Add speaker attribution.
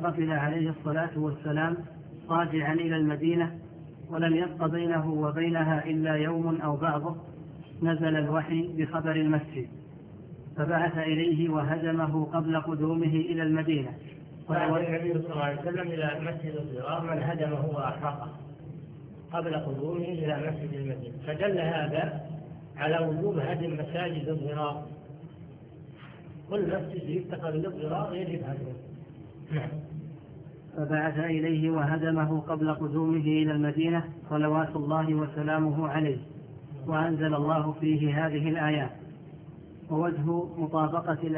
Speaker 1: قبل عليه الصلاة والسلام راجعا إلى المدينة ولم يبق بينه وبينها إلا يوم أو بعضه نزل الوحي بخبر المسجد فبعث إليه وهدمه قبل قدومه إلى المدينة.
Speaker 2: بعث النبي صلى الله عليه وسلم إلى مسجد الضرار من هدمه وأحرقه قبل قدومه إلى مسجد المدينة، فدل هذا على وجوب هدم مساجد الضرار. كل مسجد يتخذ للضرار يجب هدمه.
Speaker 1: فبعث إليه وهدمه قبل قدومه إلى المدينة صلوات الله وسلامه عليه، وأنزل الله فيه هذه الآيات. ووجه مطابقة